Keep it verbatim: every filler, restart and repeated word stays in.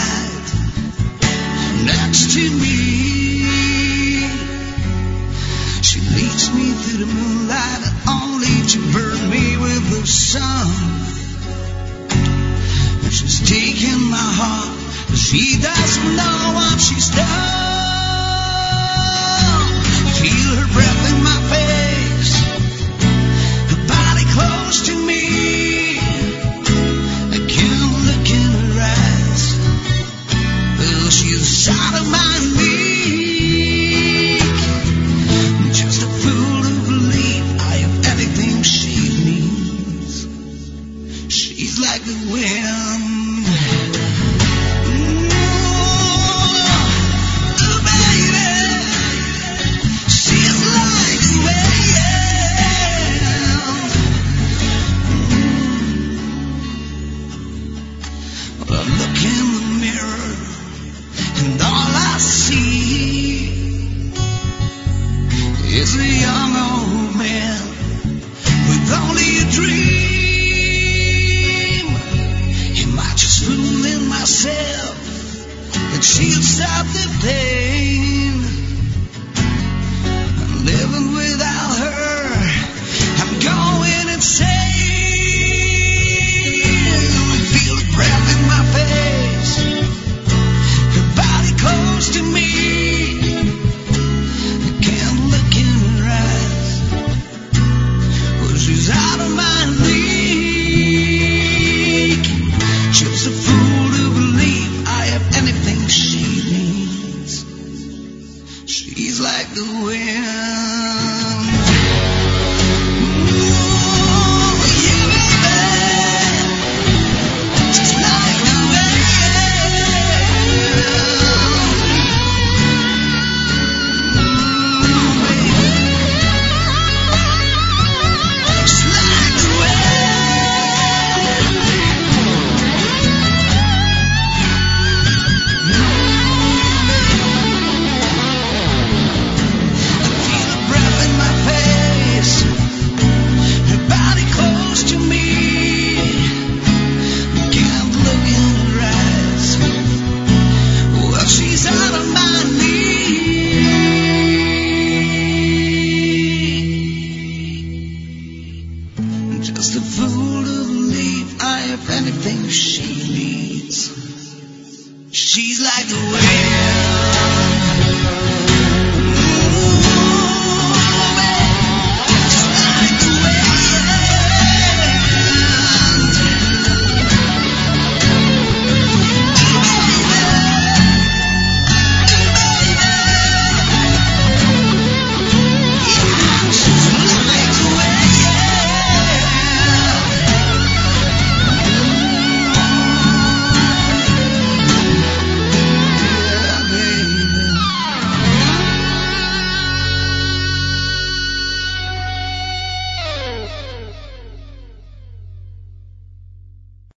night next to me. She leads me through the moonlight and only to burn me with the sun. She's taking my heart, but she doesn't know what she's done. Feel her breath in my face, her body close to me. I can't look in her eyes, well, she's out of my league. I'm just a fool to believe I have anything she needs. She's like the wind. Is a young old man with only a dream. Am I just fooling myself that she'll stop the pain? I'm living without her, I'm going insane. I feel the breath in my face, her body close to me. She's out of my league. Just a fool to believe I have anything she needs. She's like the wind. Ooh, yeah, baby. Just like the just a fool to believe I have anything she needs. She's like the wind.